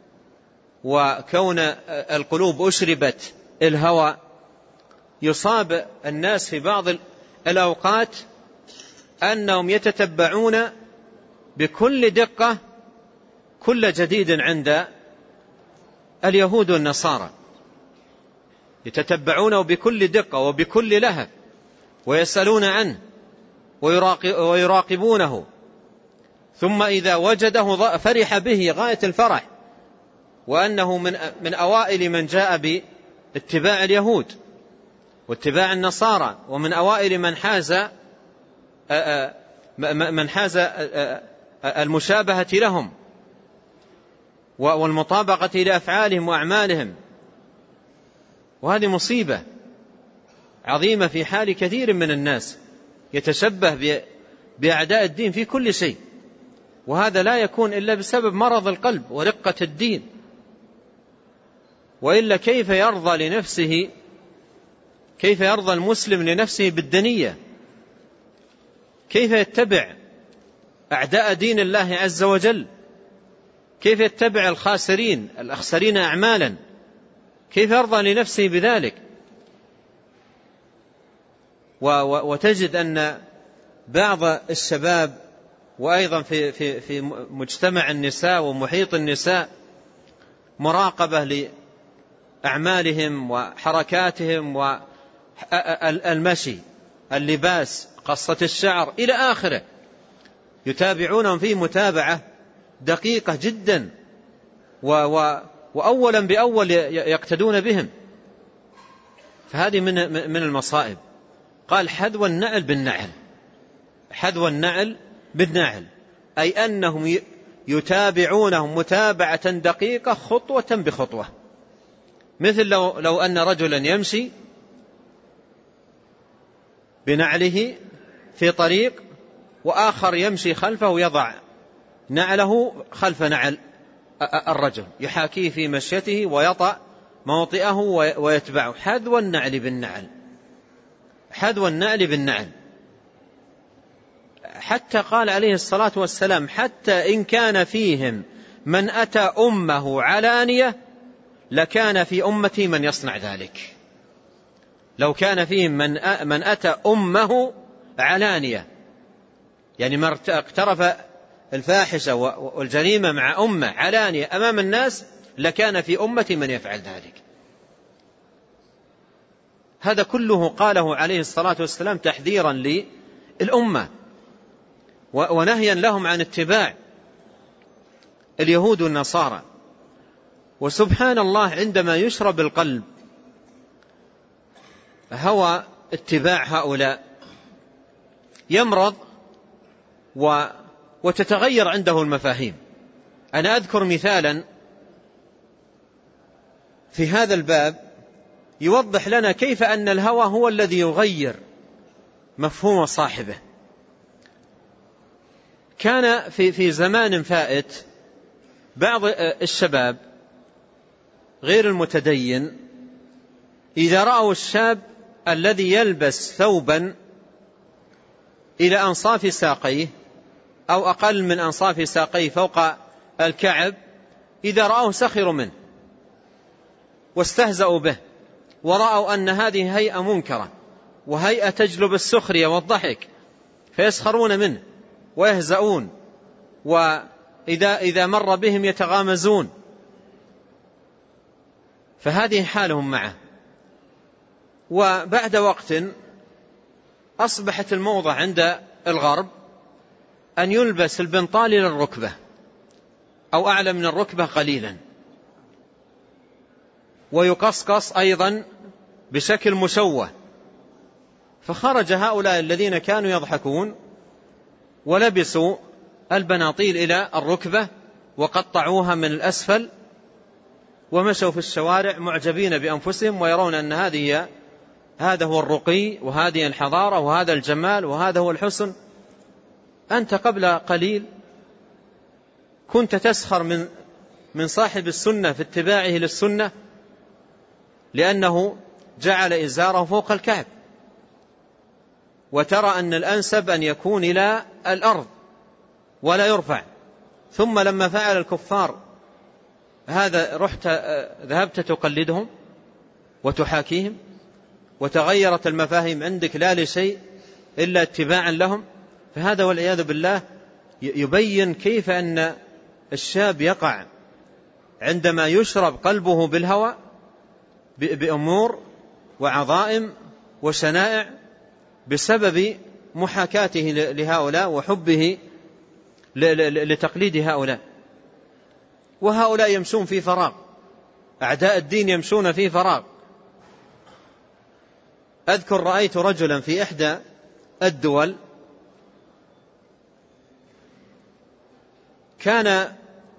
وكون القلوب أشربت الهوى، يصاب الناس في بعض الأوقات أنهم يتتبعون بكل دقة كل جديد عند اليهود والنصارى، يتتبعونه بكل دقة وبكل لهف ويسألون عنه ويراقبونه، ثم إذا وجده فرح به غاية الفرح، وأنه من من أوائل من جاء باتباع اليهود واتباع النصارى، ومن أوائل من حاز من حاز المشابهة لهم والمطابقة لأفعالهم وأعمالهم. وهذه مصيبة عظيمة في حال كثير من الناس يتشبه بأعداء الدين في كل شيء، وهذا لا يكون إلا بسبب مرض القلب ورقة الدين. وإلا كيف يرضى لنفسه كيف يرضى المسلم لنفسه بالدنية؟ كيف يتبع أعداء دين الله عز وجل؟ كيف يتبع الخاسرين الأخسرين أعمالا؟ كيف يرضى لنفسه بذلك؟ وتجد أن بعض الشباب وأيضا في, في, في مجتمع النساء ومحيط النساء مراقبة أعمالهم وحركاتهم والمشي، اللباس، قصة الشعر إلى آخره، يتابعونهم فيه متابعة دقيقة جدا، وأولا بأول يقتدون بهم. فهذه من من المصائب. قال حذو النعل بالنعل، حذو النعل بالنعل، أي أنهم يتابعونهم متابعة دقيقة خطوة بخطوة، مثل لو, لو أن رجلا يمشي بنعله في طريق وآخر يمشي خلفه ويضع نعله خلف نعل الرجل، يحاكيه في مشيته ويطأ موطئه ويتبعه. حذو النعل بالنعل، حذو النعل بالنعل. حتى قال عليه الصلاة والسلام حتى إن كان فيهم من أتى أمه علانية لكان في أمتي من يصنع ذلك. لو كان فيهم من من أتى أمه علانية، يعني ما اقترف الفاحشة والجريمة مع أمه علانية أمام الناس، لكان في أمتي من يفعل ذلك. هذا كله قاله عليه الصلاة والسلام تحذيرا للأمة ونهيا لهم عن اتباع اليهود والنصارى. وسبحان الله، عندما يشرب القلب هوى اتباع هؤلاء يمرض وتتغير عنده المفاهيم. أنا أذكر مثالا في هذا الباب يوضح لنا كيف أن الهوى هو الذي يغير مفهوم صاحبه. كان في في زمان فائت بعض الشباب غير المتدين إذا رأوا الشاب الذي يلبس ثوبا إلى أنصاف ساقيه أو أقل من أنصاف ساقيه فوق الكعب، إذا رأوه سخروا منه واستهزأوا به، ورأوا أن هذه هيئة منكرة وهيئة تجلب السخرية والضحك، فيسخرون منه ويهزؤون، وإذا إذا مر بهم يتغامزون. فهذه حالهم معه. وبعد وقت أصبحت الموضة عند الغرب أن يلبس البنطال إلى الركبة أو أعلى من الركبة قليلا، ويقصقص أيضا بشكل مشوه. فخرج هؤلاء الذين كانوا يضحكون ولبسوا البناطيل إلى الركبة وقطعوها من الأسفل ومشوا في الشوارع معجبين بأنفسهم، ويرون أن هذه هذا هو الرقي وهذه الحضارة وهذا الجمال وهذا هو الحسن. أنت قبل قليل كنت تسخر من من صاحب السنة في اتباعه للسنة لأنه جعل إزاره فوق الكعب، وترى أن الأنسب أن يكون إلى الأرض ولا يرفع. ثم لما فعل الكفار هذا رحت ذهبت تقلدهم وتحاكيهم، وتغيرت المفاهيم عندك لا لشيء إلا اتباعا لهم. فهذا والعياذ بالله يبين كيف أن الشاب يقع عندما يشرب قلبه بالهوى بأمور وعظائم وشنائع بسبب محاكاته لهؤلاء وحبه لتقليد هؤلاء. وهؤلاء يمشون في فراغ، أعداء الدين يمشون في فراغ. أذكر رأيت رجلا في إحدى الدول كان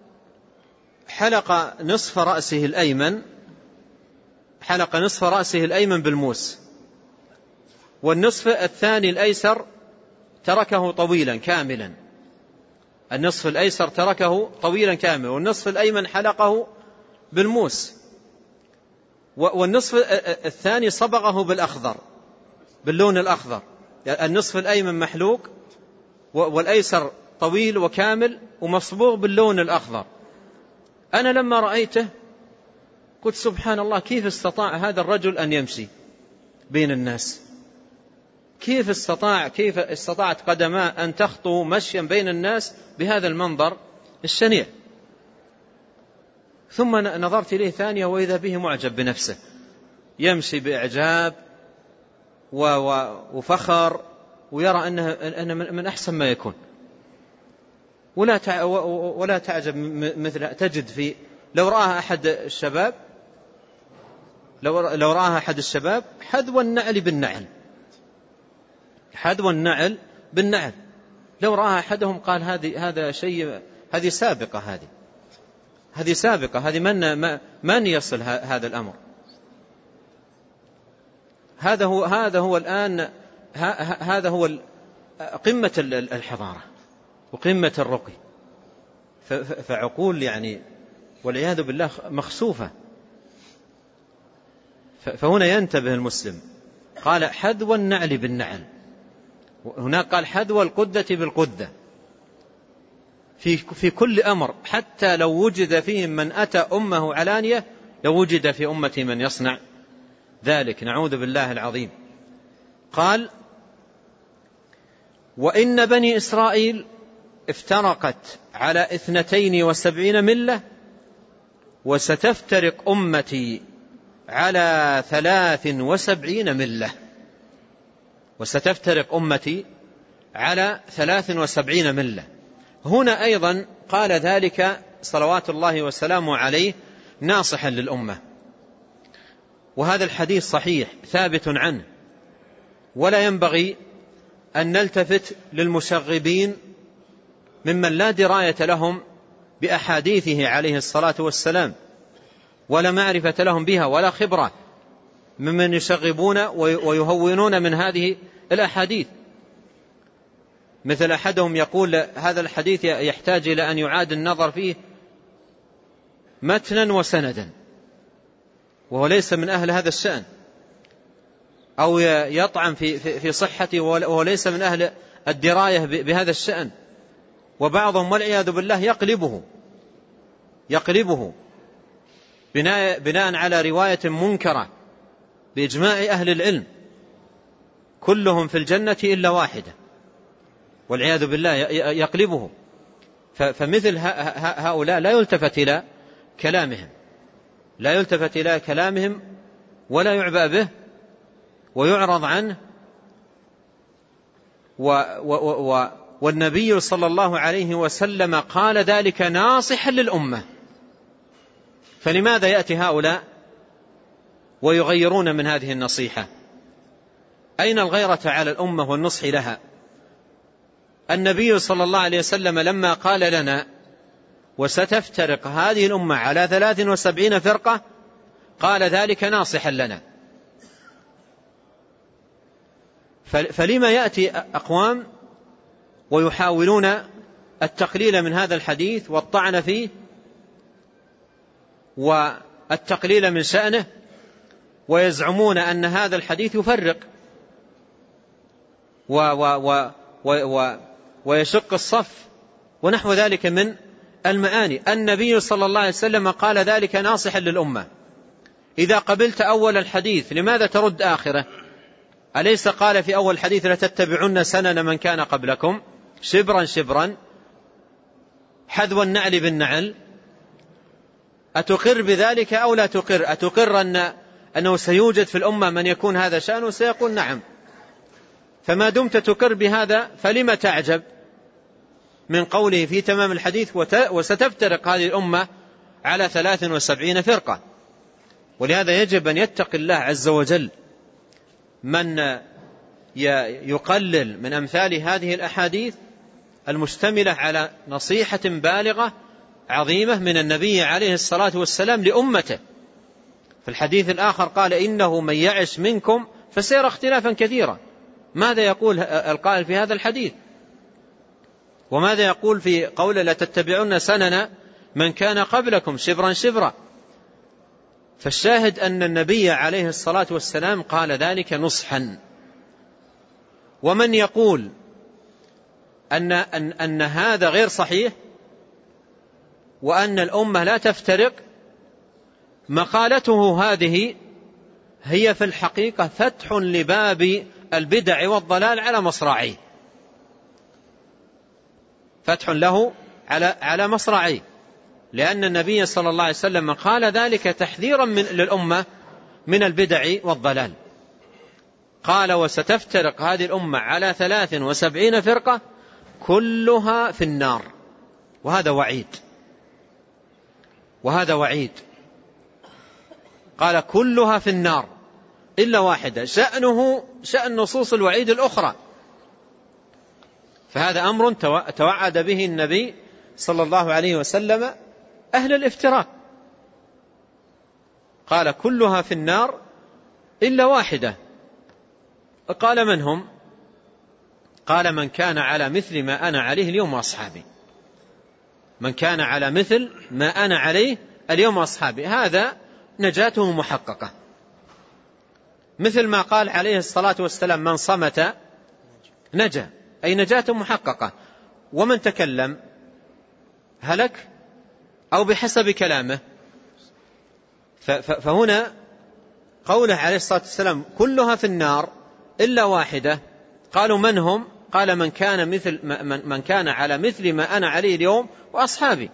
حلق نصف رأسه الأيمن حلق نصف رأسه الأيمن بالموس، والنصف الثاني الأيسر تركه طويلا كاملا. النصف الأيسر تركه طويلا كاملا، والنصف الأيمن حلقه بالموس، والنصف الثاني صبغه بالأخضر، باللون الأخضر. النصف الأيمن محلوق والأيسر طويل وكامل ومصبوغ باللون الأخضر. أنا لما رأيته قلت سبحان الله، كيف استطاع هذا الرجل أن يمشي بين الناس؟ كيف استطاع كيف استطاعت قدماه أن تخطو مشيا بين الناس بهذا المنظر الشنيع؟ ثم نظرت إليه ثانية وإذا به معجب بنفسه، يمشي بإعجاب وفخر، ويرى أنه, أنه من أحسن ما يكون، ولا ولا تعجب مثل تجد في لو رآها أحد الشباب لو لو رآها أحد الشباب حذو النعل بالنعل، حذو النعل بالنعل، لو رآها أحدهم قال هذه هذا شيء، هذه سابقة، هذه هذه سابقة، هذه من من يصل هذا الأمر. هذا هو هذا هو الآن هذا هو قمة الحضارة وقمة الرقي. فعقول يعني والعياذ بالله مخسوفة. فهنا ينتبه المسلم، قال حذو النعل بالنعل، هناك قال حذو القدة بالقدة، في في كل أمر، حتى لو وجد فيهم من أتى أمه علانية لو وجد في أمتي من يصنع ذلك، نعوذ بالله العظيم. قال وإن بني إسرائيل افترقت على اثنتين وسبعين ملة، وستفترق أمتي على ثلاث وسبعين ملة، وستفترق أمتي على ثلاث وسبعين ملة. هنا أيضا قال ذلك صلوات الله وسلامه عليه ناصحا للأمة، وهذا الحديث صحيح ثابت عنه، ولا ينبغي أن نلتفت للمشغبين ممن لا دراية لهم بأحاديثه عليه الصلاة والسلام، ولا معرفة لهم بها، ولا خبرة ممن يشغبون ويهونون من هذه الأحاديث. مثل أحدهم يقول هذا الحديث يحتاج إلى أن يعاد النظر فيه متنا وسندا، وهو ليس من أهل هذا الشأن، أو يطعن في في صحته وهو ليس من أهل الدراية بهذا الشأن. وبعضهم والعياذ بالله يقلبه يقلبه بناء, بناء على رواية منكرة بإجماع أهل العلم، كلهم في الجنة إلا واحدة، والعياذ بالله يقلبه. فمثل هؤلاء لا يلتفت إلى كلامهم لا يلتفت إلى كلامهم ولا يعبأ به ويعرض عنه. و و و والنبي صلى الله عليه وسلم قال ذلك ناصحا للأمة، فلماذا يأتي هؤلاء ويغيرون من هذه النصيحة؟ أين الغيرة على الأمة والنصح لها؟ النبي صلى الله عليه وسلم لما قال لنا وستفترق هذه الأمة على ثلاث وسبعين فرقة قال ذلك ناصحا لنا، فلما يأتي أقوام ويحاولون التقليل من هذا الحديث والطعن فيه والتقليل من شأنه، ويزعمون أن هذا الحديث يفرق و و و و ويشق الصف ونحو ذلك من المعاني؟ النبي صلى الله عليه وسلم قال ذلك ناصحا للأمة. إذا قبلت أول الحديث لماذا ترد آخره؟ أليس قال في أول الحديث لتتبعن سنن من كان قبلكم شبرا شبرا حذو النعل بالنعل؟ أتقر بذلك أو لا تقر؟ أتقر أن أنه سيوجد في الأمة من يكون هذا شأنه؟ سيقول نعم. فما دمت تقر بهذا فلما تعجب من قوله في تمام الحديث وستفترق هذه الأمة على ثلاث وسبعين فرقة؟ ولهذا يجب أن يتقي الله عز وجل من يقلل من أمثال هذه الأحاديث المشتملة على نصيحة بالغة عظيمة من النبي عليه الصلاة والسلام لأمته. في الحديث الآخر قال إنه من يعش منكم فسيرى اختلافا كثيرا. ماذا يقول القائل في هذا الحديث؟ وماذا يقول في قول لا تتبعون سنن من كان قبلكم شبرا شبرا؟ فالشاهد أن النبي عليه الصلاة والسلام قال ذلك نصحا. ومن يقول أن, أن, أن هذا غير صحيح وأن الأمة لا تفترق، مقالته هذه هي في الحقيقة فتح لباب البدع والضلال على مصراعيه، فتح له على على مصراعيه. لأن النبي صلى الله عليه وسلم قال ذلك تحذيرا من للأمة من البدع والضلال. قال وستفترق هذه الأمة على ثلاث وسبعين فرقة كلها في النار. وهذا وعيد، وهذا وعيد. قال كلها في النار إلا واحدة، شأنه شأن نصوص الوعيد الأخرى. فهذا أمر توعد به النبي صلى الله عليه وسلم أهل الافتراق. قال كلها في النار إلا واحدة. قال من هم؟ قال من كان على مثل ما أنا عليه اليوم وأصحابي. من كان على مثل ما أنا عليه اليوم وأصحابي، هذا نجاته محققة، مثل ما قال عليه الصلاة والسلام من صمت نجا، أي نجاته محققة. ومن تكلم هلك أو بحسب كلامه. فهنا قوله عليه الصلاة والسلام كلها في النار إلا واحدة. قالوا من هم؟ قال من كان مثل من كان على مثل ما أنا عليه اليوم وأصحابي.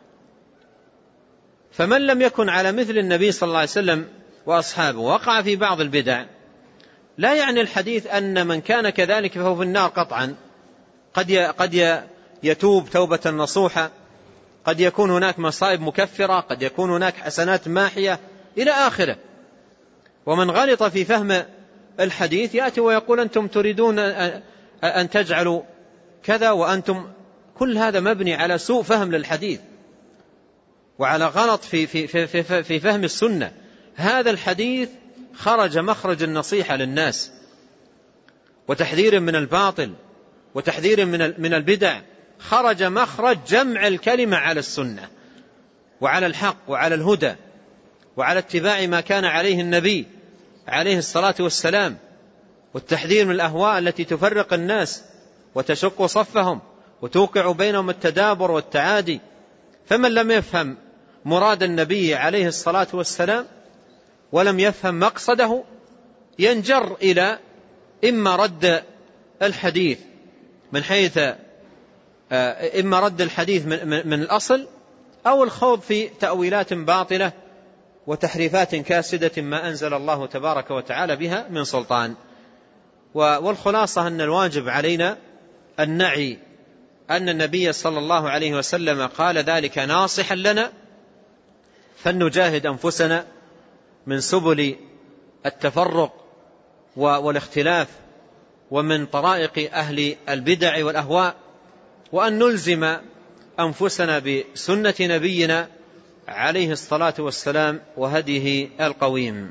فمن لم يكن على مثل النبي صلى الله عليه وسلم وأصحابه وقع في بعض البدع، لا يعني الحديث أن من كان كذلك فهو في النار قطعا. قد قد يتوب توبة نصوحة، قد يكون هناك مصائب مكفرة، قد يكون هناك حسنات ماحية إلى آخره. ومن غلط في فهم الحديث يأتي ويقول أنتم تريدون أن تجعلوا كذا وأنتم، كل هذا مبني على سوء فهم للحديث وعلى غلط في, في, في, في, في فهم السنة. هذا الحديث خرج مخرج النصيحة للناس وتحذير من الباطل وتحذير من من البدع، خرج مخرج جمع الكلمة على السنة وعلى الحق وعلى الهدى وعلى اتباع ما كان عليه النبي عليه الصلاة والسلام، والتحذير من الأهواء التي تفرق الناس وتشق صفهم وتوقع بينهم التدابر والتعادي. فمن لم يفهم مراد النبي عليه الصلاة والسلام ولم يفهم مقصده ينجر إلى إما رد الحديث من حيث إما رد الحديث من, من الأصل أو الخوض في تأويلات باطلة وتحريفات كاسدة ما أنزل الله تبارك وتعالى بها من سلطان. والخلاصة أن الواجب علينا أن نعي أن النبي صلى الله عليه وسلم قال ذلك ناصحا لنا، فلنجاهد أنفسنا من سبل التفرق والاختلاف ومن طرائق أهل البدع والأهواء، وأن نلزم أنفسنا بسنة نبينا عليه الصلاة والسلام وهديه القويم.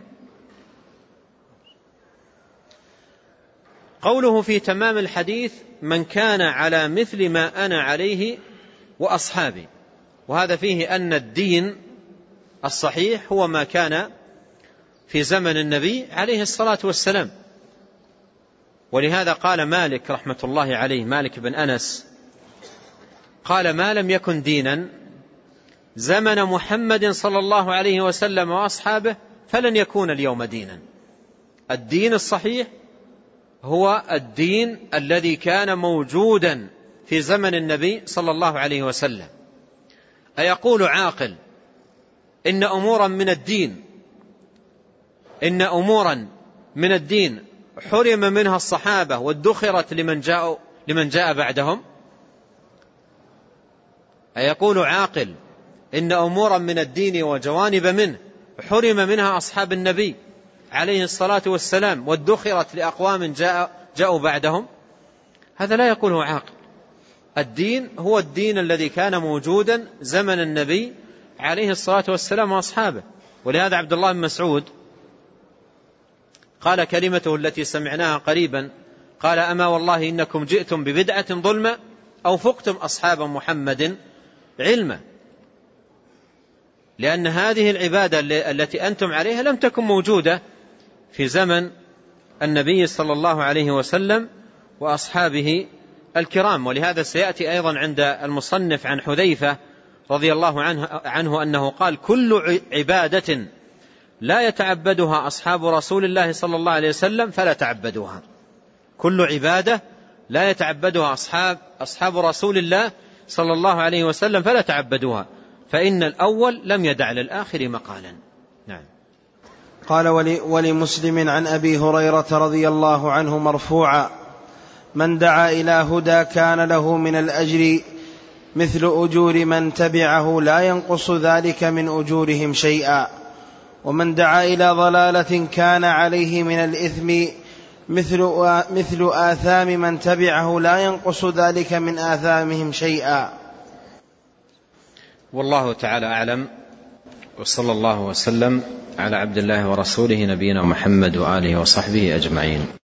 قوله في تمام الحديث من كان على مثل ما أنا عليه وأصحابي، وهذا فيه أن الدين الصحيح هو ما كان في زمن النبي عليه الصلاة والسلام. ولهذا قال مالك رحمة الله عليه، مالك بن أنس قال ما لم يكن دينا زمن محمد صلى الله عليه وسلم وأصحابه فلن يكون اليوم دينا. الدين الصحيح هو الدين الذي كان موجودا في زمن النبي صلى الله عليه وسلم. أيقول عاقل إن أمورا من الدين إن أمورا من الدين حرم منها الصحابة وادخرت لمن جاء لمن جاء بعدهم؟ أيقول عاقل إن أمورا من الدين وجوانب منه حرم منها أصحاب النبي عليه الصلاة والسلام وادخرت لأقوام جاء جاءوا بعدهم؟ هذا لا يقوله عاقل. الدين هو الدين الذي كان موجودا زمن النبي عليه الصلاة والسلام وأصحابه. ولهذا عبد الله بن مسعود قال كلمته التي سمعناها قريبا، قال أما والله إنكم جئتم ببدعة ظلمة أو فقتم أصحاب محمد علما، لأن هذه العبادة التي أنتم عليها لم تكن موجودة في زمن النبي صلى الله عليه وسلم وأصحابه الكرام. ولهذا سيأتي أيضا عند المصنف عن حذيفة رضي الله عنه, عنه أنه قال كل عبادة لا يتعبدها أصحاب رسول الله صلى الله عليه وسلم فلا تعبدوها. كل عبادة لا يتعبدها أصحاب, أصحاب رسول الله صلى الله عليه وسلم فلا تعبدوها، فإن الأول لم يدع للآخر مقالا. نعم. قال ولمسلم عن أبي هريرة رضي الله عنه مرفوعا: من دعا إلى هدى كان له من الأجر مثل أجور من تبعه لا ينقص ذلك من أجورهم شيئا، ومن دعا إلى ضلالة كان عليه من الإثم مثل مثل آثام من تبعه لا ينقص ذلك من آثامهم شيئا. والله تعالى أعلم، وصلى الله وسلم على عبد الله ورسوله نبينا محمد وآله وصحبه أجمعين.